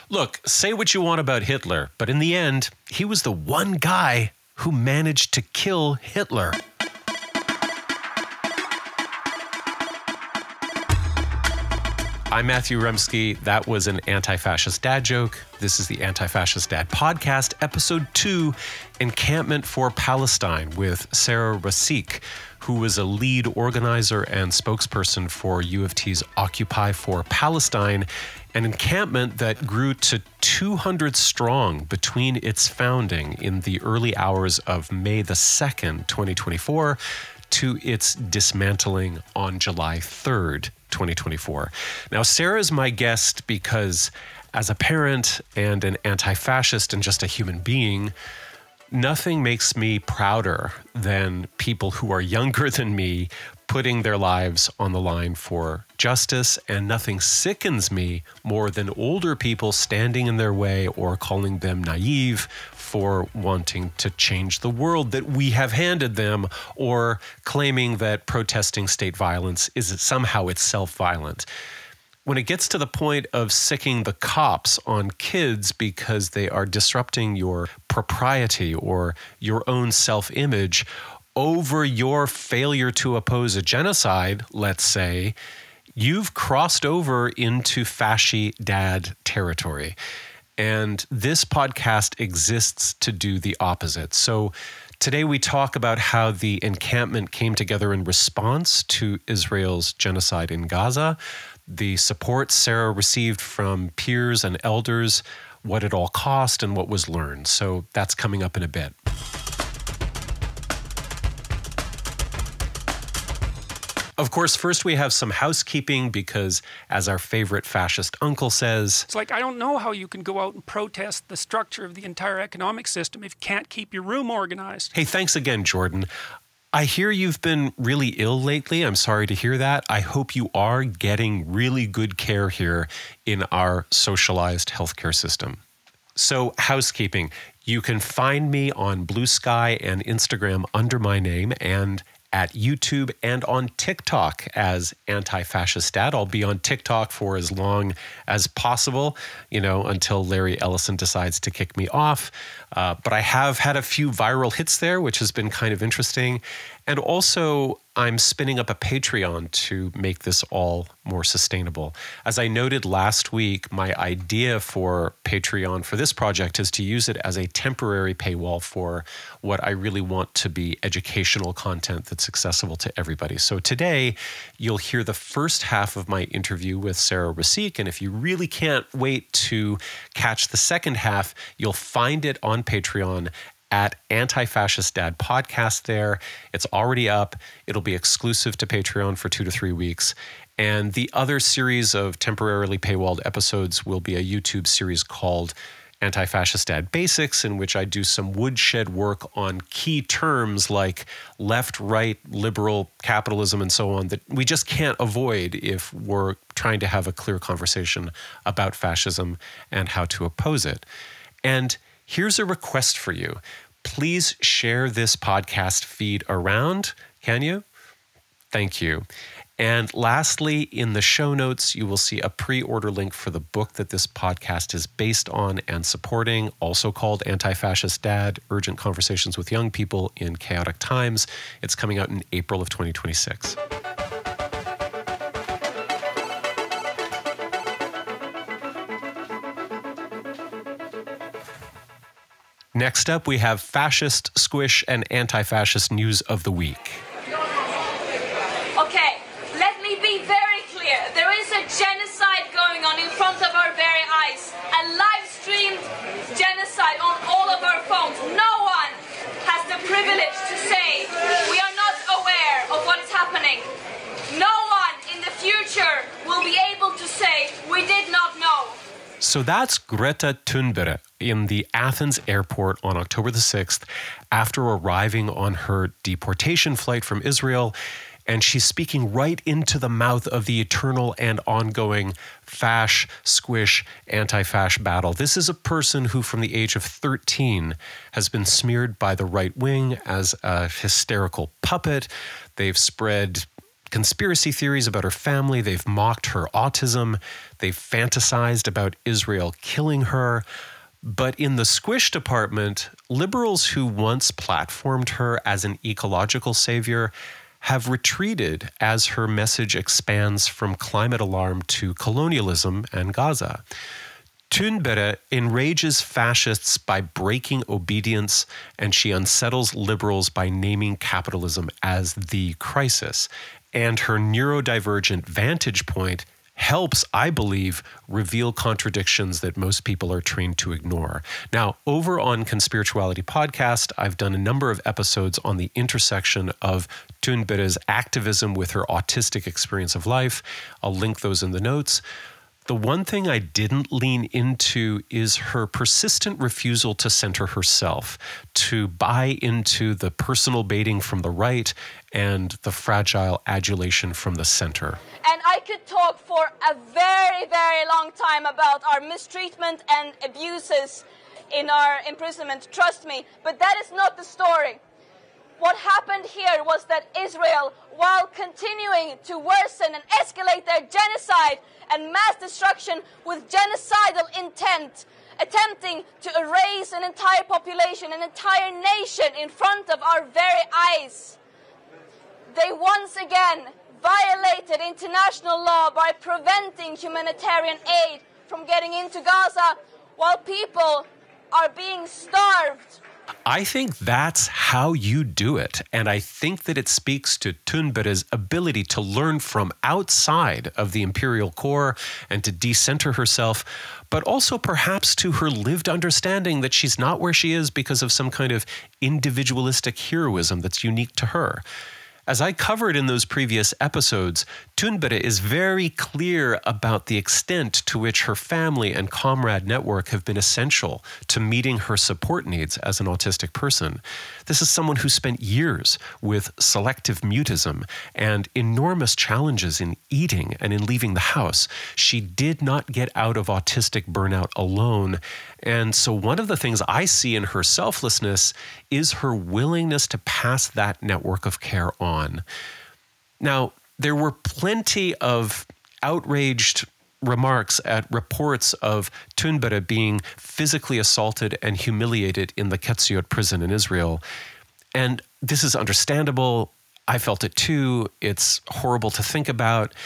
Look, say what you want about Hitler, but in the end, he was the one guy who managed to kill Hitler. I'm Matthew Remski. That was an anti-fascist dad joke. This is the Anti-Fascist Dad Podcast, Episode 2, Encampment for Palestine, with Sarah Rasik, who was a lead organizer and spokesperson for U of T's Occupy for Palestine, an encampment that grew to 200 strong between its founding in the early hours of May the 2nd, 2024, to its dismantling on July 3rd, 2024. Now, Sarah is my guest because as a parent and an anti-fascist and just a human being, nothing makes me prouder than people who are younger than me putting their lives on the line for justice, and nothing sickens me more than older people standing in their way or calling them naive for wanting to change the world that we have handed them, or claiming that protesting state violence is somehow itself violent. When it gets to the point of sicking the cops on kids because they are disrupting your propriety or your own self-image over your failure to oppose a genocide, let's say, you've crossed over into fasci dad territory. And this podcast exists to do the opposite. So today we talk about how the encampment came together in response to Israel's genocide in Gaza, the support Sarah received from peers and elders, what it all cost, and what was learned. So that's coming up in a bit. Of course, first we have some housekeeping because, as our favorite fascist uncle says, it's like, I don't know how you can go out and protest the structure of the entire economic system if you can't keep your room organized. Hey, thanks again, Jordan. I hear you've been really ill lately. I'm sorry to hear that. I hope you are getting really good care here in our socialized healthcare system. So, housekeeping. You can find me on Blue Sky and Instagram under my name, and at YouTube and on TikTok as Anti-Fascist Dad. I'll be on TikTok for as long as possible, until Larry Ellison decides to kick me off. But I have had a few viral hits there, which has been kind of interesting. And also, I'm spinning up a Patreon to make this all more sustainable. As I noted last week, my idea for Patreon for this project is to use it as a temporary paywall for what I really want to be educational content that's accessible to everybody. So today, you'll hear the first half of my interview with Sarah Rasik, and if you really can't wait to catch the second half, you'll find it on Patreon at Anti-Fascist Dad Podcast there. It's already up. It'll be exclusive to Patreon for 2 to 3 weeks. And the other series of temporarily paywalled episodes will be a YouTube series called Anti-Fascist Dad Basics, in which I do some woodshed work on key terms like left, right, liberal, capitalism, and so on that we just can't avoid if we're trying to have a clear conversation about fascism and how to oppose it. And here's a request for you. Please share this podcast feed around. Can you? Thank you. And lastly, in the show notes, you will see a pre-order link for the book that this podcast is based on and supporting, also called Anti-Fascist Dad, Urgent Conversations with Young People in Chaotic Times. It's coming out in April of 2026. Next up, we have fascist, squish, and anti-fascist news of the week. Okay, let me be very clear. There is a genocide going on in front of our very eyes. A live-streamed genocide on all of our phones. No one has the privilege to say we are not aware of what is happening. No one in the future will be able to say we did not know. So that's Greta Thunberg in the Athens airport on October the 6th after arriving on her deportation flight from Israel. And she's speaking right into the mouth of the eternal and ongoing fash, squish, anti-fash battle. This is a person who from the age of 13 has been smeared by the right wing as a hysterical puppet. They've spread conspiracy theories about her family. They've mocked her autism. They've fantasized about Israel killing her. But in the squish department, liberals who once platformed her as an ecological savior have retreated as her message expands from climate alarm to colonialism and Gaza. Thunberg enrages fascists by breaking obedience, and she unsettles liberals by naming capitalism as the crisis. And her neurodivergent vantage point helps, I believe, reveal contradictions that most people are trained to ignore. Now, over on Conspirituality Podcast, I've done a number of episodes on the intersection of Thunberg's activism with her autistic experience of life. I'll link those in the notes. The one thing I didn't lean into is her persistent refusal to center herself, to buy into the personal baiting from the right and the fragile adulation from the center. And I could talk for a very, very long time about our mistreatment and abuses in our imprisonment, trust me, but that is not the story. What happened here was that Israel, while continuing to worsen and escalate their genocide and mass destruction with genocidal intent, attempting to erase an entire population, an entire nation in front of our very eyes, they once again violated international law by preventing humanitarian aid from getting into Gaza while people are being starved. I think that's how you do it. And I think that it speaks to Thunberg's ability to learn from outside of the imperial core and to decenter herself, but also perhaps to her lived understanding that she's not where she is because of some kind of individualistic heroism that's unique to her. As I covered in those previous episodes, Thunberg is very clear about the extent to which her family and comrade network have been essential to meeting her support needs as an autistic person. This is someone who spent years with selective mutism and enormous challenges in eating and in leaving the house. She did not get out of autistic burnout alone. And so one of the things I see in her selflessness is her willingness to pass that network of care on. Now, there were plenty of outraged remarks at reports of Thunberg being physically assaulted and humiliated in the Ketziot prison in Israel. And this is understandable. I felt it too. It's horrible to think about.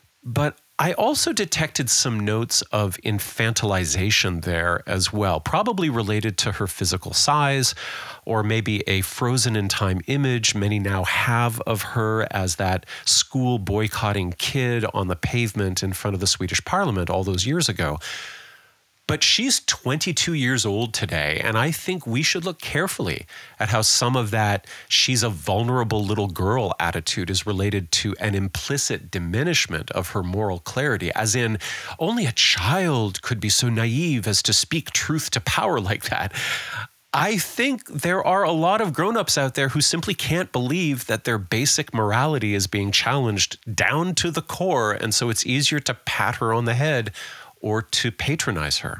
But I also detected some notes of infantilization there as well, probably related to her physical size, or maybe a frozen in time image many now have of her as that school boycotting kid on the pavement in front of the Swedish parliament all those years ago. But she's 22 years old today, and I think we should look carefully at how some of that she's a vulnerable little girl attitude is related to an implicit diminishment of her moral clarity, as in only a child could be so naive as to speak truth to power like that. I think there are a lot of grown-ups out there who simply can't believe that their basic morality is being challenged down to the core, and so it's easier to pat her on the head or to patronize her.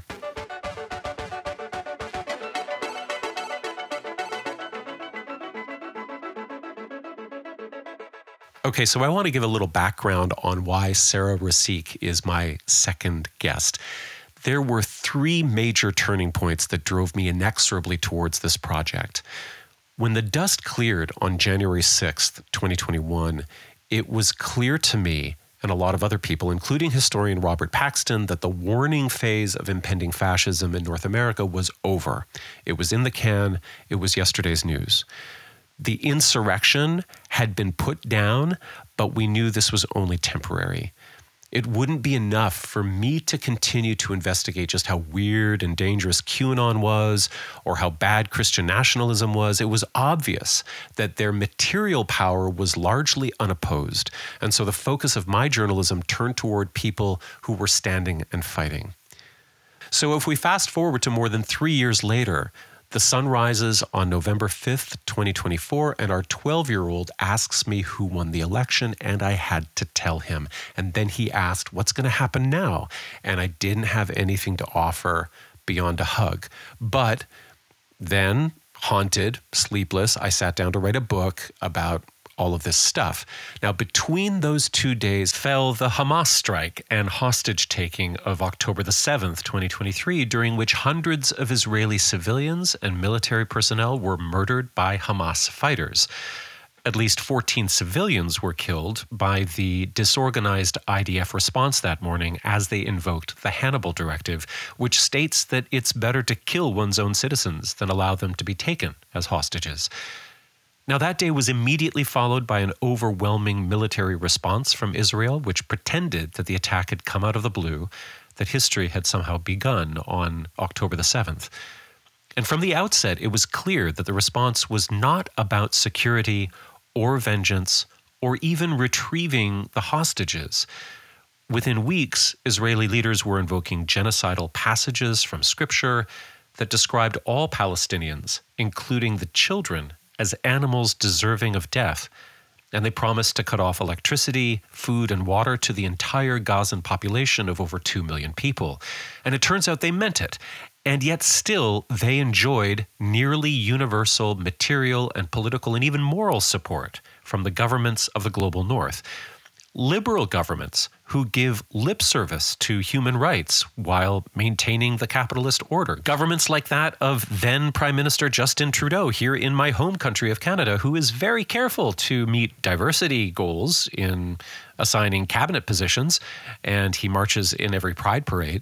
Okay, so I want to give a little background on why Sarah Rasiq is my second guest. There were three major turning points that drove me inexorably towards this project. When the dust cleared on January 6th, 2021, it was clear to me and a lot of other people, including historian Robert Paxton, that the warning phase of impending fascism in North America was over. It was in the can. It was yesterday's news. The insurrection had been put down, but we knew this was only temporary. It wouldn't be enough for me to continue to investigate just how weird and dangerous QAnon was or how bad Christian nationalism was. It was obvious that their material power was largely unopposed. And so the focus of my journalism turned toward people who were standing and fighting. So if we fast forward to more than 3 years later, the sun rises on November 5th, 2024, and our 12-year-old asks me who won the election, and I had to tell him. And then he asked, what's going to happen now? And I didn't have anything to offer beyond a hug. But then, haunted, sleepless, I sat down to write a book about all of this stuff. Now, between those 2 days fell the Hamas strike and hostage-taking of October the 7th, 2023, during which hundreds of Israeli civilians and military personnel were murdered by Hamas fighters. At least 14 civilians were killed by the disorganized IDF response that morning as they invoked the Hannibal Directive, which states that it's better to kill one's own citizens than allow them to be taken as hostages. Now, that day was immediately followed by an overwhelming military response from Israel, which pretended that the attack had come out of the blue, that history had somehow begun on October the 7th. And from the outset, it was clear that the response was not about security or vengeance or even retrieving the hostages. Within weeks, Israeli leaders were invoking genocidal passages from Scripture that described all Palestinians, including the children, as animals deserving of death, and they promised to cut off electricity, food, and water to the entire Gazan population of over 2 million people. And it turns out they meant it, and yet still they enjoyed nearly universal material and political and even moral support from the governments of the global north. Liberal governments who give lip service to human rights while maintaining the capitalist order. Governments like that of then Prime Minister Justin Trudeau here in my home country of Canada, who is very careful to meet diversity goals in assigning cabinet positions, and he marches in every pride parade.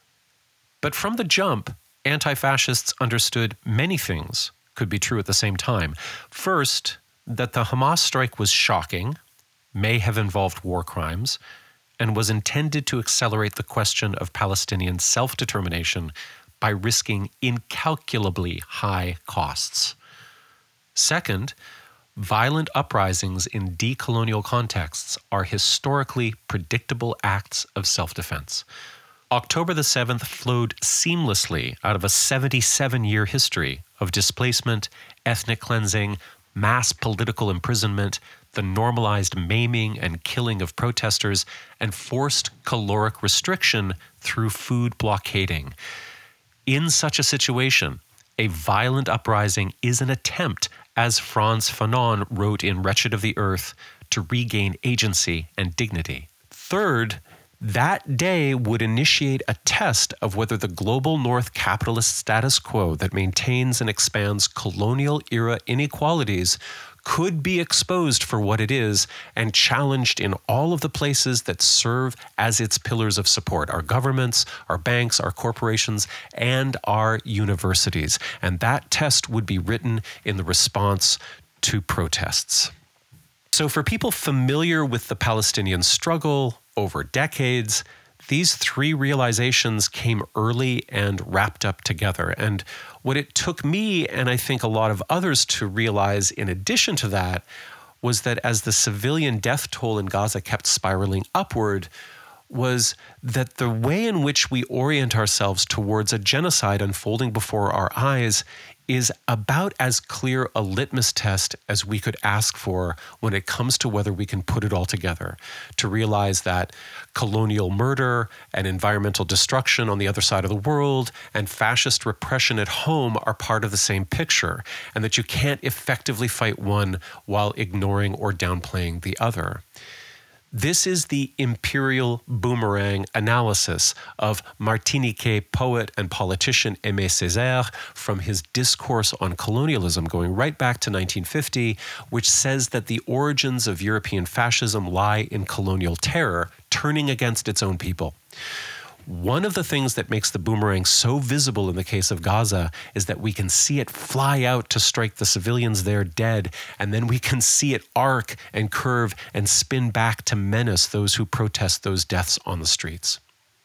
But from the jump, anti-fascists understood many things could be true at the same time. First, that the Hamas strike was shocking, may have involved war crimes, and was intended to accelerate the question of Palestinian self-determination by risking incalculably high costs. Second, violent uprisings in decolonial contexts are historically predictable acts of self-defense. October the 7th flowed seamlessly out of a 77-year history of displacement, ethnic cleansing, mass political imprisonment, the normalized maiming and killing of protesters, and forced caloric restriction through food blockading. In such a situation, a violent uprising is an attempt, as Frantz Fanon wrote in Wretched of the Earth, to regain agency and dignity. Third, that day would initiate a test of whether the global north capitalist status quo that maintains and expands colonial-era inequalities could be exposed for what it is and challenged in all of the places that serve as its pillars of support: our governments, our banks, our corporations, and our universities. And that test would be written in the response to protests. So for people familiar with the Palestinian struggle over decades, these three realizations came early and wrapped up together. And what it took me, and I think a lot of others, to realize in addition to that, was that as the civilian death toll in Gaza kept spiraling upward, was that the way in which we orient ourselves towards a genocide unfolding before our eyes is about as clear a litmus test as we could ask for when it comes to whether we can put it all together. To realize that colonial murder and environmental destruction on the other side of the world and fascist repression at home are part of the same picture, and that you can't effectively fight one while ignoring or downplaying the other. This is the imperial boomerang analysis of Martinique poet and politician Aimé Césaire from his discourse on colonialism going right back to 1950, which says that the origins of European fascism lie in colonial terror, turning against its own people. One of the things that makes the boomerang so visible in the case of Gaza is that we can see it fly out to strike the civilians there dead, and then we can see it arc and curve and spin back to menace those who protest those deaths on the streets.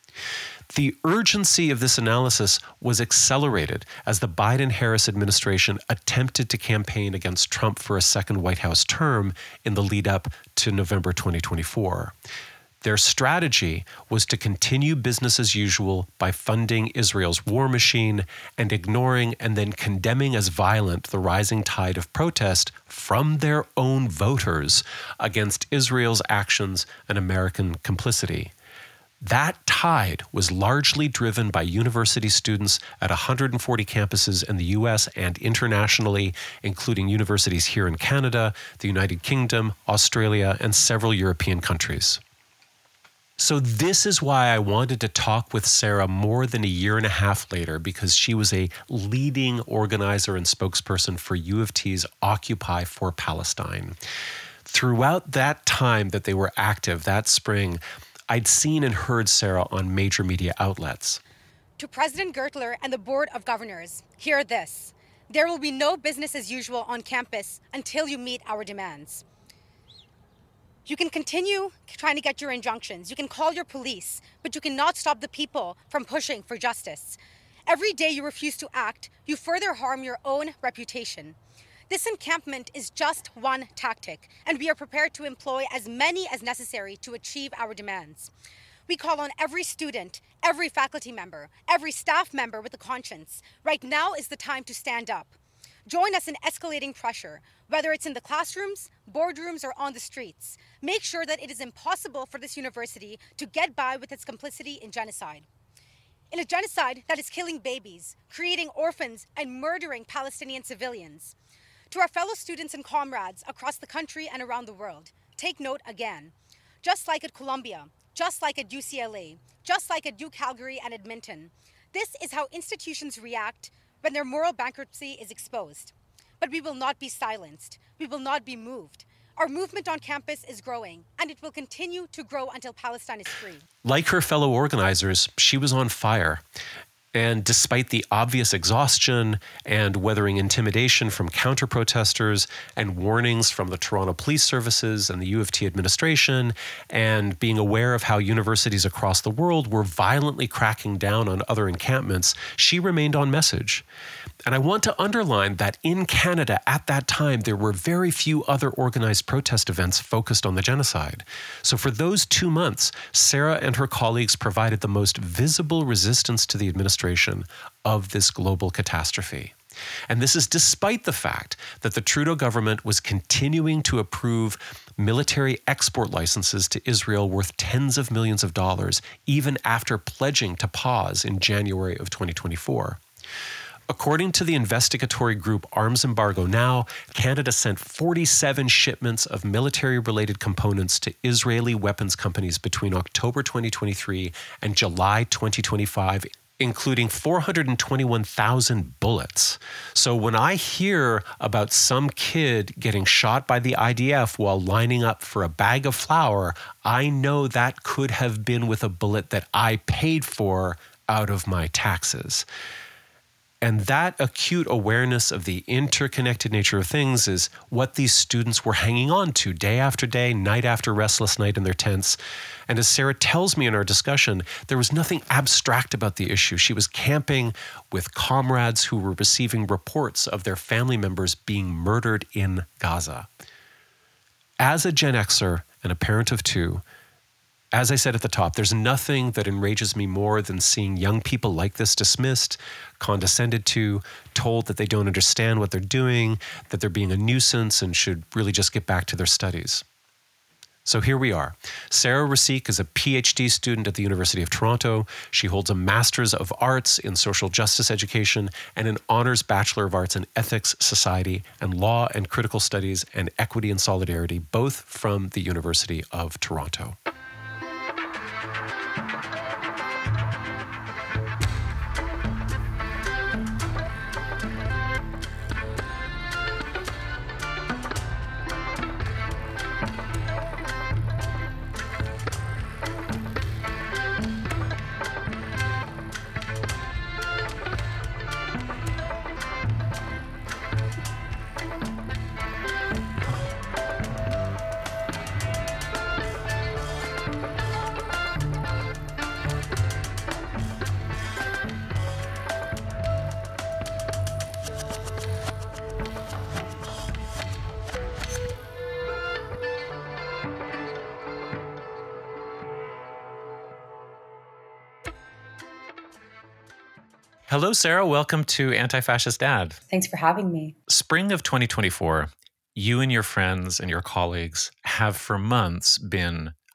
The urgency of this analysis was accelerated as the Biden-Harris administration attempted to campaign against Trump for a second White House term in the lead-up to November 2024. Their strategy was to continue business as usual by funding Israel's war machine and ignoring and then condemning as violent the rising tide of protest from their own voters against Israel's actions and American complicity. That tide was largely driven by university students at 140 campuses in the US and internationally, including universities here in Canada, the United Kingdom, Australia, and several European countries. So this is why I wanted to talk with Sarah more than a year and a half later, because she was a leading organizer and spokesperson for U of T's Occupy for Palestine. Throughout that time that they were active that spring, I'd seen and heard Sarah on major media outlets. To President Gertler and the Board of Governors, hear this. There will be no business as usual on campus until you meet our demands. You can continue trying to get your injunctions. You can call your police, but you cannot stop the people from pushing for justice. Every day you refuse to act, you further harm your own reputation. This encampment is just one tactic, and we are prepared to employ as many as necessary to achieve our demands. We call on every student, every faculty member, every staff member with a conscience. Right now is the time to stand up. Join us in escalating pressure, whether it's in the classrooms, boardrooms, or on the streets. Make sure that it is impossible for this university to get by with its complicity in genocide. In a genocide that is killing babies, creating orphans, and murdering Palestinian civilians. To our fellow students and comrades across the country and around the world, take note again. Just like at Columbia, just like at UCLA, just like at UCalgary and Edmonton, this is how institutions react when their moral bankruptcy is exposed. But we will not be silenced. We will not be moved. Our movement on campus is growing, and it will continue to grow until Palestine is free. Like her fellow organizers, she was on fire. And despite the obvious exhaustion and weathering intimidation from counter-protesters and warnings from the Toronto Police Services and the U of T administration, and being aware of how universities across the world were violently cracking down on other encampments, she remained on message. And I want to underline that in Canada at that time, there were very few other organized protest events focused on the genocide. So for those 2 months, Sarah and her colleagues provided the most visible resistance to the administration of this global catastrophe. And this is despite the fact that the Trudeau government was continuing to approve military export licenses to Israel worth tens of millions of dollars, even after pledging to pause in January of 2024. According to the investigatory group Arms Embargo Now, Canada sent 47 shipments of military-related components to Israeli weapons companies between October 2023 and July 2025, including 421,000 bullets. So when I hear about some kid getting shot by the IDF while lining up for a bag of flour, I know that could have been with a bullet that I paid for out of my taxes. And that acute awareness of the interconnected nature of things is what these students were hanging on to day after day, night after restless night in their tents. And as Sarah tells me in our discussion, there was nothing abstract about the issue. She was camping with comrades who were receiving reports of their family members being murdered in Gaza. As a Gen Xer and a parent of two, as I said at the top, there's nothing that enrages me more than seeing young people like this dismissed, condescended to, told that they don't understand what they're doing, that they're being a nuisance and should really just get back to their studies. So here we are. Sarah Rasiq is a PhD student at the University of Toronto. She holds a Master's of Arts in Social Justice Education and an Honors Bachelor of Arts in Ethics, Society, and Law and Critical Studies and Equity and Solidarity, both from the University of Toronto. Hello, Sarah. Welcome to Anti-Fascist Dad. Thanks for having me. Spring of 2024, you and your friends and your colleagues have for months been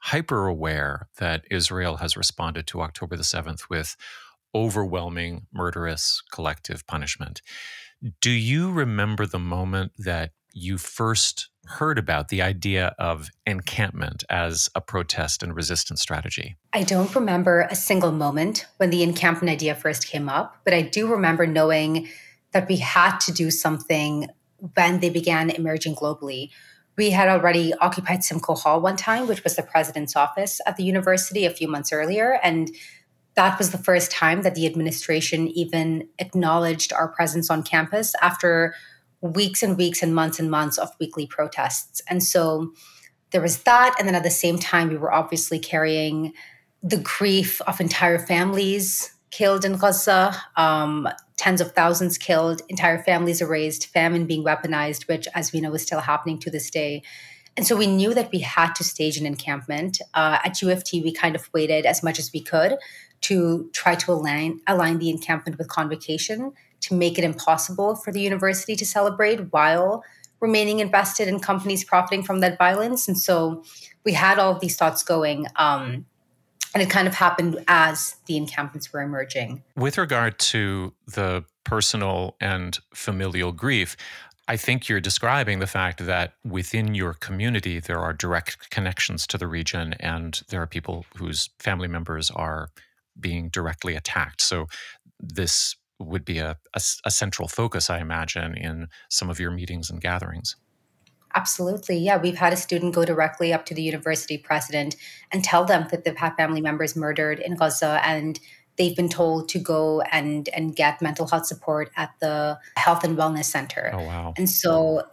hyper aware that Israel has responded to October the 7th with overwhelming, murderous collective punishment. Do you remember the moment that you first heard about the idea of encampment as a protest and resistance strategy? I don't remember a single moment when the encampment idea first came up, but I do remember knowing that we had to do something when they began emerging globally. We had already occupied Simcoe Hall one time, which was the president's office at the university a few months earlier. And that was the first time that the administration even acknowledged our presence on campus after weeks and weeks and months of weekly protests. And so there was that. And then at the same time, we were obviously carrying the grief of entire families killed in Gaza, tens of thousands killed, entire families erased, famine being weaponized, which, as we know, is still happening to this day. And so we knew that we had to stage an encampment. At U of T, we kind of waited as much as we could to try to align the encampment with convocation to make it impossible for the university to celebrate while remaining invested in companies profiting from that violence. And so we had all of these thoughts going. And it kind of happened as the encampments were emerging. With regard to the personal and familial grief, I think you're describing the fact that within your community, there are direct connections to the region and there are people whose family members are being directly attacked. So this would be a central focus, I imagine, in some of your meetings and gatherings. Absolutely. Yeah. We've had a student go directly up to the university president and tell them that they've had family members murdered in Gaza, and they've been told to go and get mental health support at the Health and Wellness Center. Oh, wow. And so,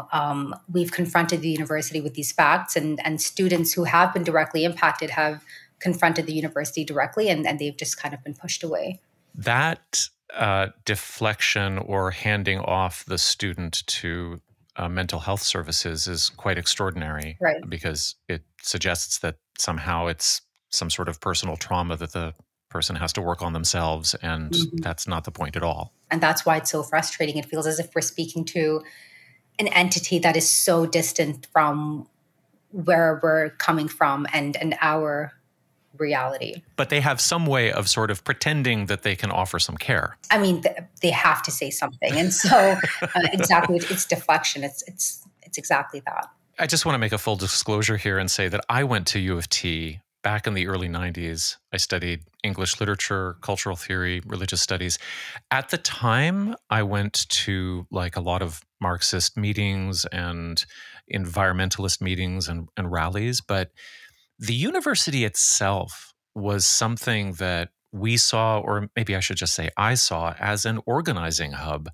we've confronted the university with these facts, and students who have been directly impacted have confronted the university directly, and they've just kind of been pushed away. That deflection or handing off the student to mental health services is quite extraordinary, right? Because it suggests that somehow it's some sort of personal trauma that the person has to work on themselves, and that's not the point at all. And that's why it's so frustrating. It feels as if we're speaking to an entity that is so distant from where we're coming from and our reality. But they have some way of sort of pretending that they can offer some care. I mean, they have to say something. And so exactly, it's deflection. It's exactly that. I just want to make a full disclosure here and say that I went to U of T back in the early 90s. I studied English literature, cultural theory, religious studies. At the time, I went to like a lot of Marxist meetings and environmentalist meetings and rallies, but the university itself was something that we saw, or maybe I should just say I saw, as an organizing hub.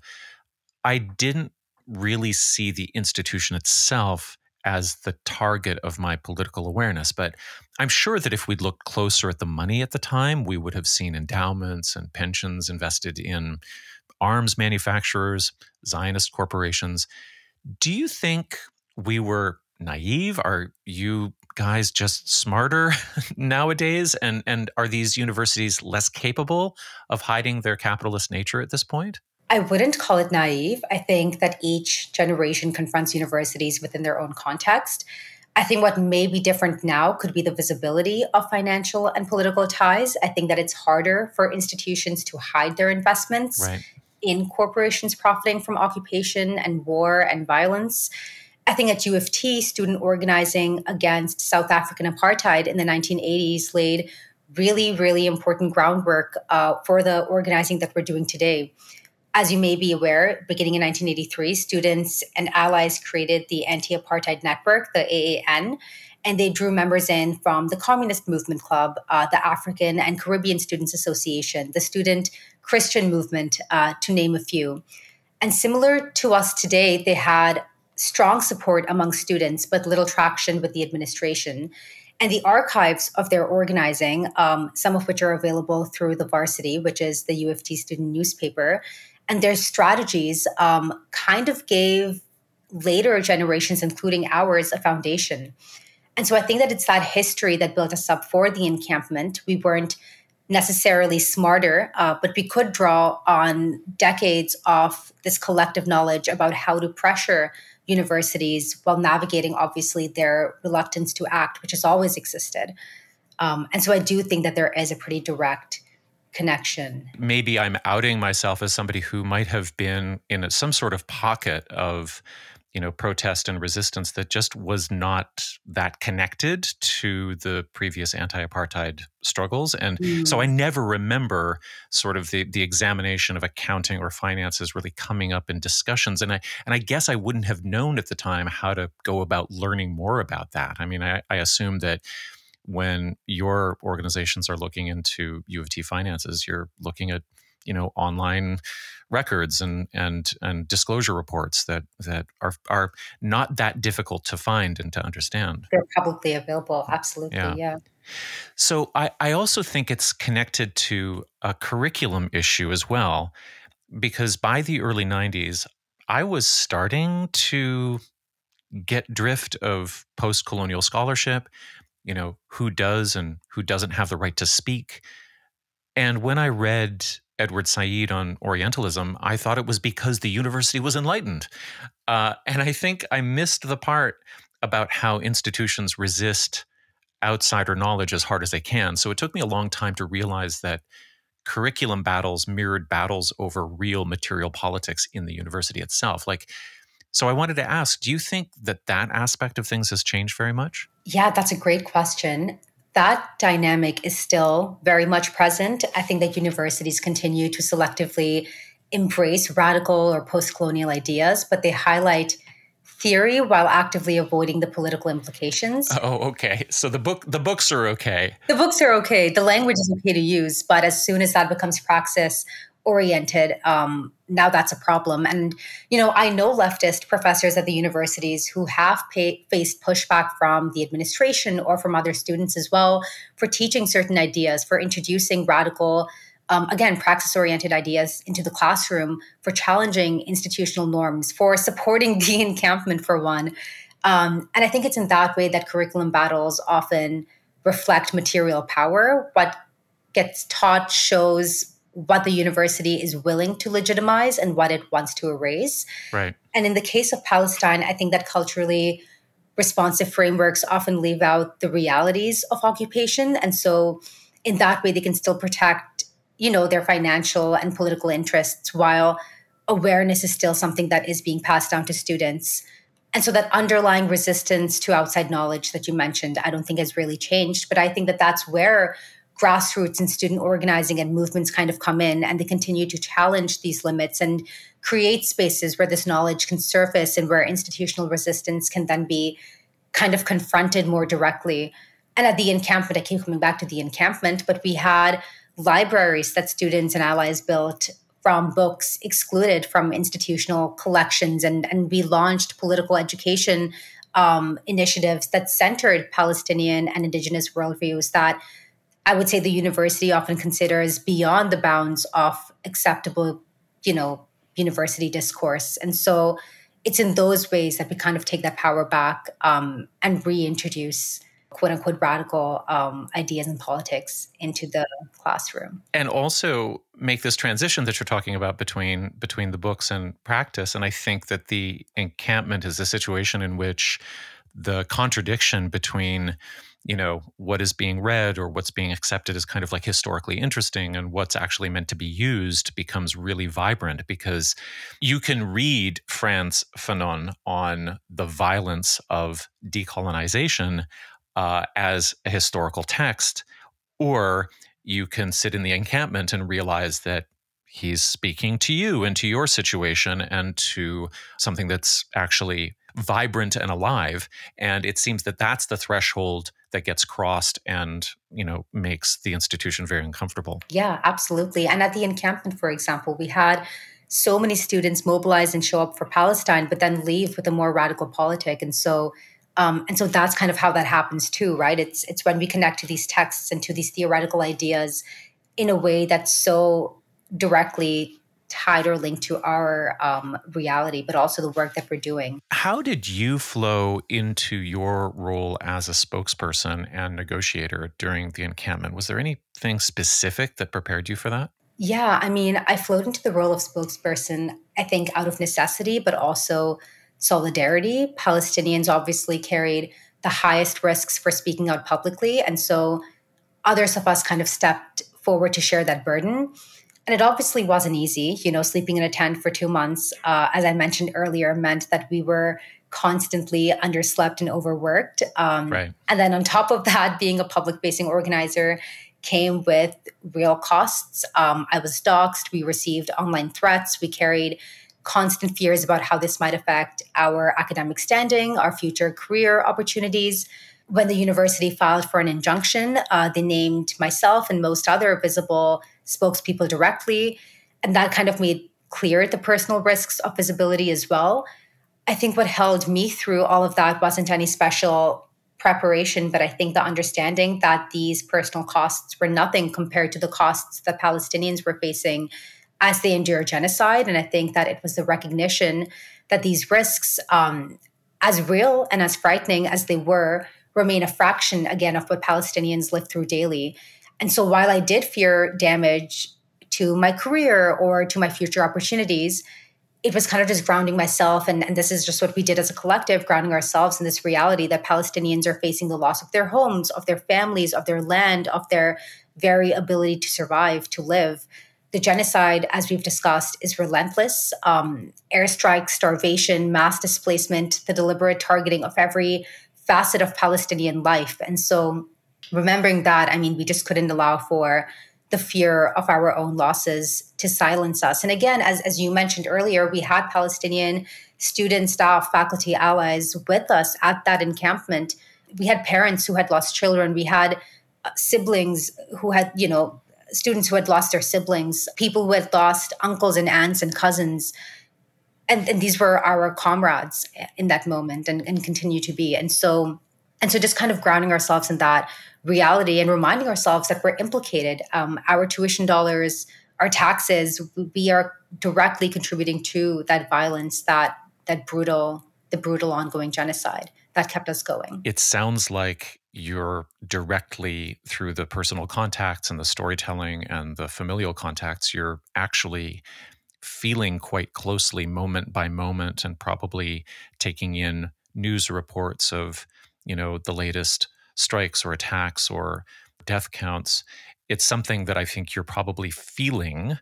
I didn't really see the institution itself as the target of my political awareness, but I'm sure that if we'd looked closer at the money at the time, we would have seen endowments and pensions invested in arms manufacturers, Zionist corporations. Do you think we were naive? Are you guys just smarter nowadays? And are these universities less capable of hiding their capitalist nature at this point? I wouldn't call it naive. I think that each generation confronts universities within their own context. I think what may be different now could be the visibility of financial and political ties. I think that it's harder for institutions to hide their investments in corporations profiting from occupation and war and violence. I think at U of T, student organizing against South African apartheid in the 1980s laid really, really important groundwork for the organizing that we're doing today. As you may be aware, beginning in 1983, students and allies created the Anti-Apartheid Network, the AAN, and they drew members in from the Communist Movement Club, the African and Caribbean Students Association, the Student Christian Movement, to name a few. And similar to us today, they had strong support among students, but little traction with the administration. And the archives of their organizing, some of which are available through the Varsity, which is the U of T student newspaper, and their strategies kind of gave later generations, including ours, a foundation. And so I think that it's that history that built us up for the encampment. We weren't necessarily smarter, but we could draw on decades of this collective knowledge about how to pressure universities while navigating, obviously, their reluctance to act, which has always existed. And so I do think that there is a pretty direct connection. Maybe I'm outing myself as somebody who might have been in some sort of pocket of, protest and resistance that just was not that connected to the previous anti-apartheid struggles. And so I never remember sort of the examination of accounting or finances really coming up in discussions. And I guess I wouldn't have known at the time how to go about learning more about that. I mean, I assume that when your organizations are looking into U of T finances, you're looking at, online records and disclosure reports that are not that difficult to find and to understand. They're publicly available. Absolutely. Yeah. So I also think it's connected to a curriculum issue as well, because by the early 90s, I was starting to get drift of post-colonial scholarship, who does and who doesn't have the right to speak. And when I read Edward Said on Orientalism, I thought it was because the university was enlightened. And I think I missed the part about how institutions resist outsider knowledge as hard as they can. So it took me a long time to realize that curriculum battles mirrored battles over real material politics in the university itself. So I wanted to ask, do you think that aspect of things has changed very much? Yeah, that's a great question. That dynamic is still very much present. I think that universities continue to selectively embrace radical or post-colonial ideas, but they highlight theory while actively avoiding the political implications. Oh, okay. So the books are okay. The books are okay. The language is okay to use, but as soon as that becomes praxis oriented, now that's a problem. And, I know leftist professors at the universities who have faced pushback from the administration or from other students as well for teaching certain ideas, for introducing radical, again, praxis-oriented ideas into the classroom, for challenging institutional norms, for supporting the encampment, for one. And I think it's in that way that curriculum battles often reflect material power. What gets taught shows what the university is willing to legitimize and what it wants to erase. Right. And in the case of Palestine, I think that culturally responsive frameworks often leave out the realities of occupation. And so in that way, they can still protect, their financial and political interests while awareness is still something that is being passed down to students. And so that underlying resistance to outside knowledge that you mentioned, I don't think has really changed. But I think that that's where grassroots and student organizing and movements kind of come in, and they continue to challenge these limits and create spaces where this knowledge can surface and where institutional resistance can then be kind of confronted more directly. And at the encampment, I keep coming back to the encampment, but we had libraries that students and allies built from books excluded from institutional collections, and we launched political education initiatives that centered Palestinian and Indigenous worldviews that I would say the university often considers beyond the bounds of acceptable, university discourse. And so it's in those ways that we kind of take that power back and reintroduce quote unquote radical ideas and politics into the classroom. And also make this transition that you're talking about between the books and practice. And I think that the encampment is a situation in which the contradiction between what is being read or what's being accepted as kind of like historically interesting and what's actually meant to be used becomes really vibrant, because you can read Frantz Fanon on the violence of decolonization as a historical text, or you can sit in the encampment and realize that he's speaking to you and to your situation and to something that's actually vibrant and alive. And it seems that that's the threshold that gets crossed and, makes the institution very uncomfortable. Yeah, absolutely. And at the encampment, for example, we had so many students mobilize and show up for Palestine, but then leave with a more radical politic. And so that's kind of how that happens too, right? It's when we connect to these texts and to these theoretical ideas in a way that's so directly tied or linked to our reality, but also the work that we're doing. How did you flow into your role as a spokesperson and negotiator during the encampment? Was there anything specific that prepared you for that? Yeah, I mean, I flowed into the role of spokesperson, I think, out of necessity, but also solidarity. Palestinians obviously carried the highest risks for speaking out publicly. And so others of us kind of stepped forward to share that burden. And it obviously wasn't easy. Sleeping in a tent for 2 months, as I mentioned earlier, meant that we were constantly underslept and overworked. Right. And then on top of that, being a public facing organizer came with real costs. I was doxxed. We received online threats. We carried constant fears about how this might affect our academic standing, our future career opportunities. When the university filed for an injunction, they named myself and most other visible spokespeople directly. And that kind of made clear the personal risks of visibility as well. I think what held me through all of that wasn't any special preparation, but I think the understanding that these personal costs were nothing compared to the costs that Palestinians were facing as they endure genocide. And I think that it was the recognition that these risks, as real and as frightening as they were, remain a fraction, again, of what Palestinians live through daily. And so while I did fear damage to my career or to my future opportunities, it was kind of just grounding myself. And this is just what we did as a collective, grounding ourselves in this reality that Palestinians are facing the loss of their homes, of their families, of their land, of their very ability to survive, to live. The genocide, as we've discussed, is relentless. Airstrikes, starvation, mass displacement, the deliberate targeting of every facet of Palestinian life. And so remembering that, we just couldn't allow for the fear of our own losses to silence us. And again, as you mentioned earlier, we had Palestinian students, staff, faculty, allies with us at that encampment. We had parents who had lost children. We had siblings who had, students who had lost their siblings, people who had lost uncles and aunts and cousins. And these were our comrades in that moment and continue to be. And so just kind of grounding ourselves in that reality and reminding ourselves that we're implicated. Our tuition dollars, our taxes, we are directly contributing to that violence, the brutal ongoing genocide that kept us going. It sounds like you're directly, through the personal contacts and the storytelling and the familial contacts, you're actually feeling quite closely moment by moment and probably taking in news reports of, the latest strikes or attacks or death counts. It's something that I think you're probably feeling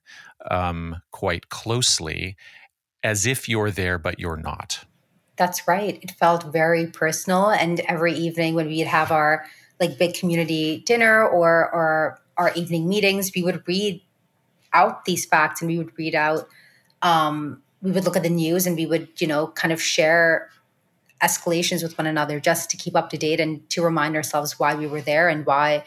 quite closely, as if you're there, but you're not. That's right. It felt very personal. And every evening when we'd have our big community dinner or our evening meetings, we would read out these facts and we would read out, we would look at the news and we would, kind of share escalations with one another just to keep up to date and to remind ourselves why we were there and why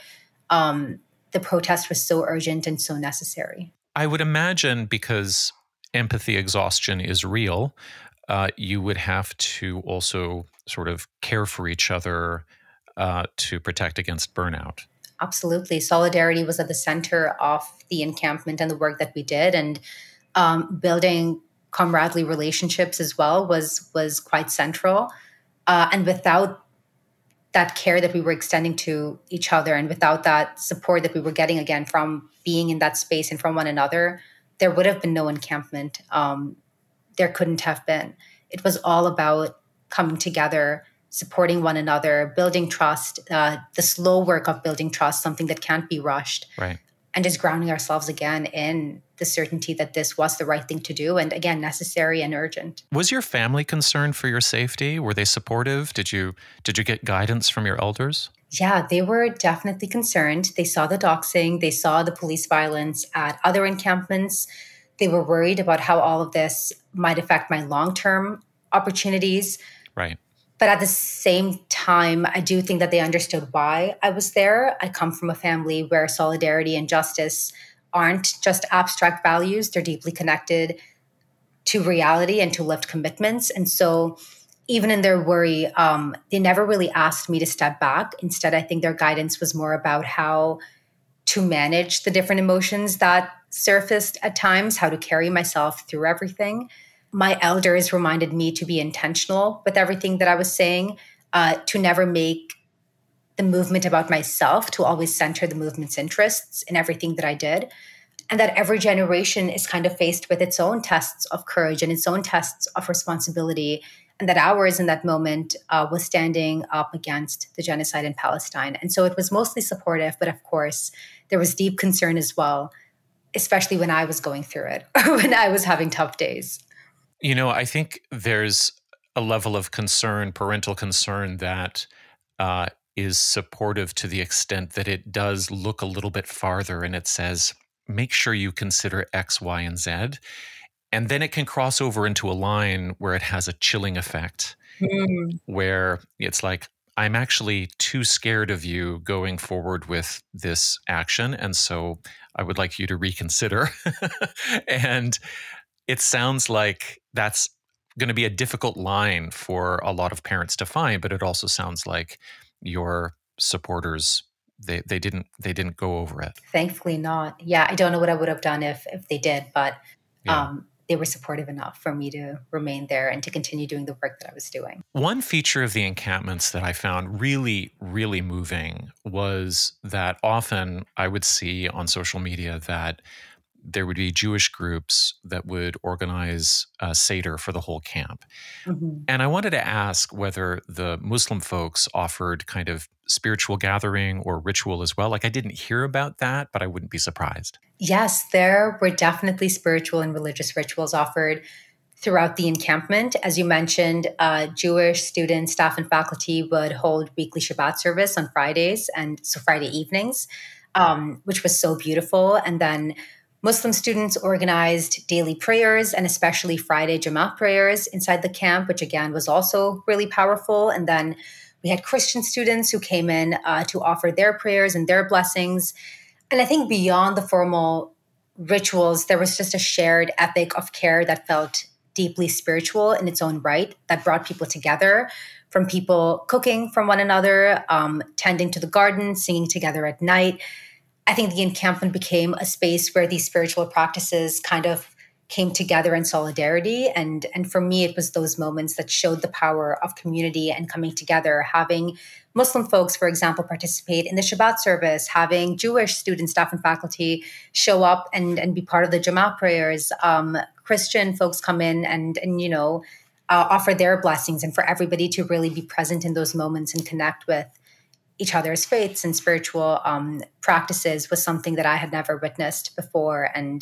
the protest was so urgent and so necessary. I would imagine because empathy exhaustion is real, you would have to also sort of care for each other to protect against burnout. Absolutely. Solidarity was at the center of the encampment and the work that we did. And building comradely relationships as well was quite central. And without that care that we were extending to each other and without that support that we were getting, again, from being in that space and from one another, there would have been no encampment. There couldn't have been. It was all about coming together, supporting one another, building trust, the slow work of building trust, something that can't be rushed. Right. And just grounding ourselves again in the certainty that this was the right thing to do and, again, necessary and urgent. Was your family concerned for your safety? Were they supportive? Did you get guidance from your elders? Yeah, they were definitely concerned. They saw the doxing. They saw the police violence at other encampments. They were worried about how all of this might affect my long-term opportunities. Right. But at the same time, I do think that they understood why I was there. I come from a family where solidarity and justice aren't just abstract values. They're deeply connected to reality and to lived commitments. And so even in their worry, they never really asked me to step back. Instead, I think their guidance was more about how to manage the different emotions that surfaced at times, how to carry myself through everything. My elders reminded me to be intentional with everything that I was saying, to never make the movement about myself, to always center the movement's interests in everything that I did. And that every generation is kind of faced with its own tests of courage and its own tests of responsibility. and that ours in that moment was standing up against the genocide in Palestine. And so it was mostly supportive, but of course, there was deep concern as well, especially when I was going through it or when I was having tough days. I think there's a level of concern, parental concern, that is supportive to the extent that it does look a little bit farther and it says, make sure you consider X, Y, and Z. And then it can cross over into a line where it has a chilling effect, where it's like, I'm actually too scared of you going forward with this action. And so I would like you to reconsider. And it sounds like that's going to be a difficult line for a lot of parents to find, but it also sounds like your supporters, they didn't go over it. Thankfully not. Yeah, I don't know what I would have done if they did, but Yeah. they were supportive enough for me to remain there and to continue doing the work that I was doing. One feature of the encampments that I found really, really moving was that often I would see on social media that there would be Jewish groups that would organize a Seder for the whole camp. Mm-hmm. And I wanted to ask whether the Muslim folks offered kind of spiritual gathering or ritual as well. Like, I didn't hear about that, but I wouldn't be surprised. Yes, there were definitely spiritual and religious rituals offered throughout the encampment. As you mentioned, Jewish students, staff, and faculty would hold weekly Shabbat service on Fridays, and so Friday evenings, which was so beautiful. And then Muslim students organized daily prayers and especially Friday Jamaat prayers inside the camp, which again was also really powerful. And then we had Christian students who came in to offer their prayers and their blessings. And I think beyond the formal rituals, there was just a shared ethic of care that felt deeply spiritual in its own right, that brought people together, from people cooking from one another, tending to the garden, singing together at night. I think the encampment became a space where these spiritual practices kind of came together in solidarity. And for me, it was those moments that showed the power of community and coming together, having Muslim folks, for example, participate in the Shabbat service, having Jewish students, staff, and faculty show up and be part of the Jamaat prayers, Christian folks come in and offer their blessings, and for everybody to really be present in those moments and connect with each other's faiths and spiritual practices was something that I had never witnessed before. And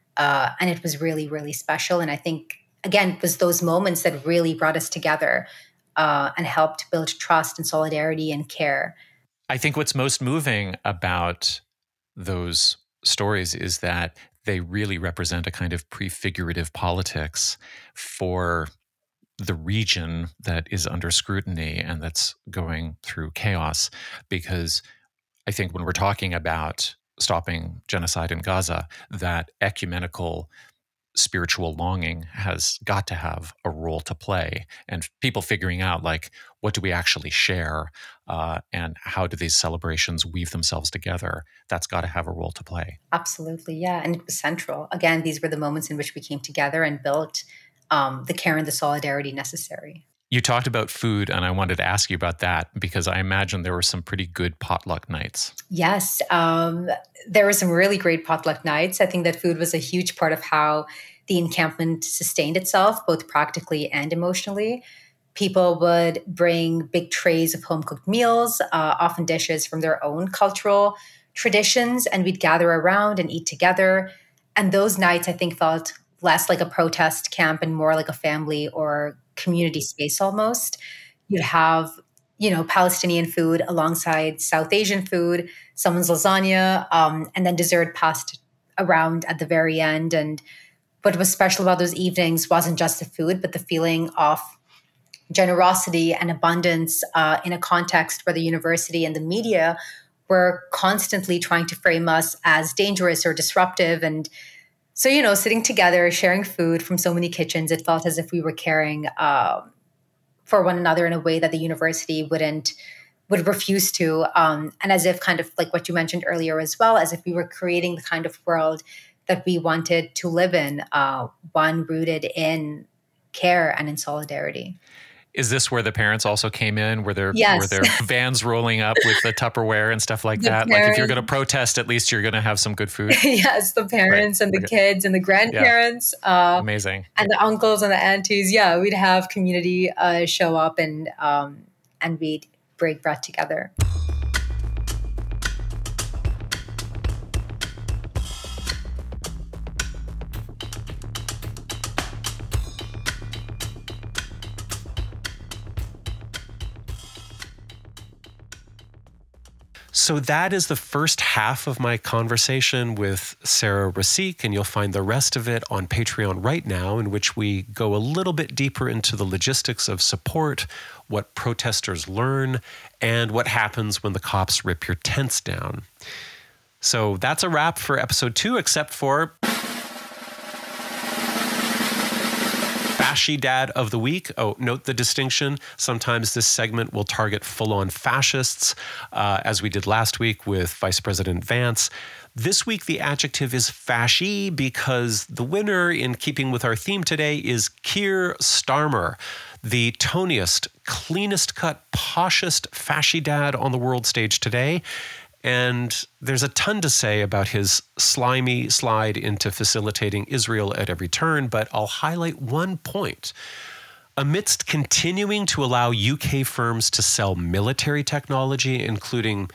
it was really, really special. And I think, again, it was those moments that really brought us together and helped build trust and solidarity and care. I think what's most moving about those stories is that they really represent a kind of prefigurative politics for the region that is under scrutiny and that's going through chaos. Because I think when we're talking about stopping genocide in Gaza, that ecumenical spiritual longing has got to have a role to play, and people figuring out, like, what do we actually share and how do these celebrations weave themselves together, that's got to have a role to play. Absolutely, yeah. And it was central. Again, these were the moments in which we came together and built the care and the solidarity necessary. You talked about food, and I wanted to ask you about that because I imagine there were some pretty good potluck nights. Yes, there were some really great potluck nights. I think that food was a huge part of how the encampment sustained itself, both practically and emotionally. People would bring big trays of home-cooked meals, often dishes from their own cultural traditions, and we'd gather around and eat together. And those nights, I think, felt less like a protest camp and more like a family or community space almost. You'd have, Palestinian food alongside South Asian food, someone's lasagna, and then dessert passed around at the very end. And what was special about those evenings wasn't just the food, but the feeling of generosity and abundance in a context where the university and the media were constantly trying to frame us as dangerous or disruptive. And so, sitting together, sharing food from so many kitchens, it felt as if we were caring for one another in a way that the university would refuse to. And as if, kind of like what you mentioned earlier as well, as if we were creating the kind of world that we wanted to live in, one rooted in care and in solidarity. Is this where the parents also came in? Were there Yes. vans rolling up with the Tupperware and stuff like The that? Like if you're parents- going to protest, at least you're going to have some good food. Yes, the parents and the kids and the grandparents. Amazing. And the uncles and the aunties. Yeah, we'd have community show up and we'd break bread together. So that is the first half of my conversation with Sarah Rasiq, and you'll find the rest of it on Patreon right now, in which we go a little bit deeper into the logistics of support, what protesters learn, and what happens when the cops rip your tents down. So that's a wrap for episode 2, except for Fasci Dad of the Week. Oh, note the distinction. Sometimes this segment will target full-on fascists, as we did last week with Vice President Vance. This week, the adjective is fasci because the winner, in keeping with our theme today, is Keir Starmer, the toniest, cleanest cut, poshest fasci dad on the world stage today. And there's a ton to say about his slimy slide into facilitating Israel at every turn, but I'll highlight one point. Amidst continuing to allow UK firms to sell military technology, including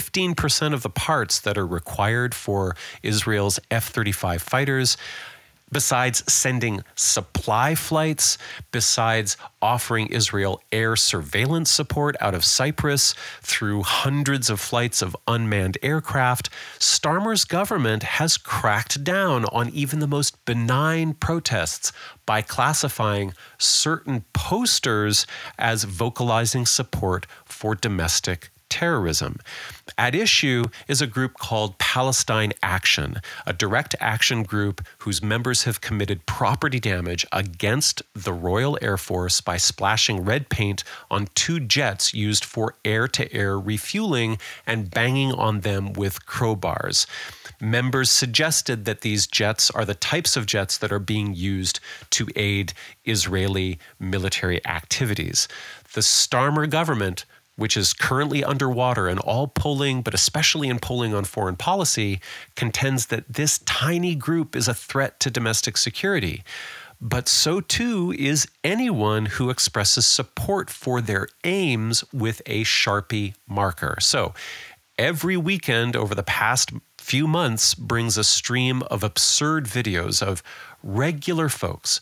15% of the parts that are required for Israel's F-35 fighters, besides sending supply flights, besides offering Israel air surveillance support out of Cyprus through hundreds of flights of unmanned aircraft, Starmer's government has cracked down on even the most benign protests by classifying certain posters as vocalizing support for domestic terrorism. At issue is a group called Palestine Action, a direct action group whose members have committed property damage against the Royal Air Force by splashing red paint on 2 jets used for air-to-air refueling and banging on them with crowbars. Members suggested that these jets are the types of jets that are being used to aid Israeli military activities. The Starmer government, which is currently underwater in all polling, but especially in polling on foreign policy, contends that this tiny group is a threat to domestic security. But so too is anyone who expresses support for their aims with a Sharpie marker. So every weekend over the past few months brings a stream of absurd videos of regular folks,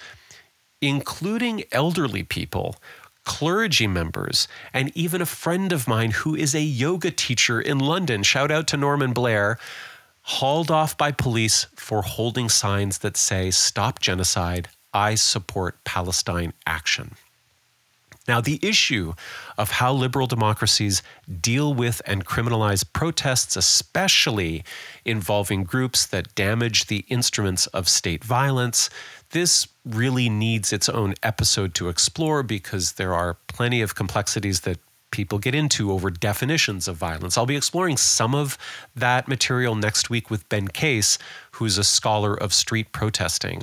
including elderly people, clergy members, and even a friend of mine who is a yoga teacher in London, shout out to Norman Blair, hauled off by police for holding signs that say, "Stop genocide, I support Palestine Action." Now, the issue of how liberal democracies deal with and criminalize protests, especially involving groups that damage the instruments of state violence, this really needs its own episode to explore because there are plenty of complexities that people get into over definitions of violence. I'll be exploring some of that material next week with Ben Case, who's a scholar of street protesting.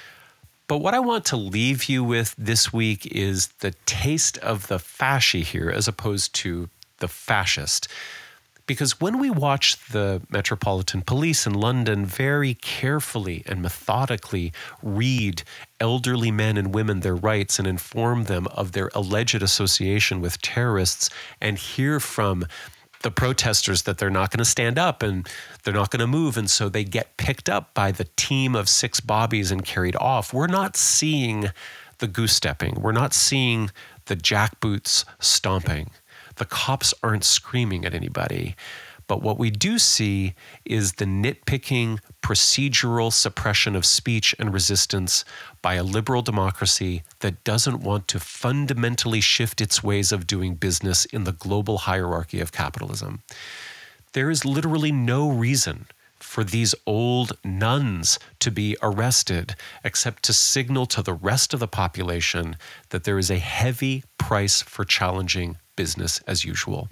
But what I want to leave you with this week is the taste of the fasci here as opposed to the fascist. Because when we watch the Metropolitan Police in London very carefully and methodically read elderly men and women their rights and inform them of their alleged association with terrorists and hear from the protesters that they're not going to stand up and they're not going to move, and so they get picked up by the team of 6 bobbies and carried off, we're not seeing the goose stepping. We're not seeing the jackboots stomping. The cops aren't screaming at anybody. But what we do see is the nitpicking, procedural suppression of speech and resistance by a liberal democracy that doesn't want to fundamentally shift its ways of doing business in the global hierarchy of capitalism. There is literally no reason for these old nuns to be arrested except to signal to the rest of the population that there is a heavy price for challenging business as usual.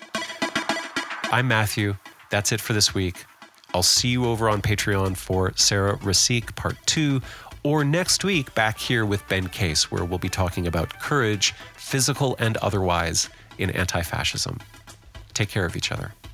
I'm Matthew. That's it for this week. I'll see you over on Patreon for Sarah Rasiq Part 2, or next week back here with Ben Case, where we'll be talking about courage, physical and otherwise, in anti-fascism. Take care of each other.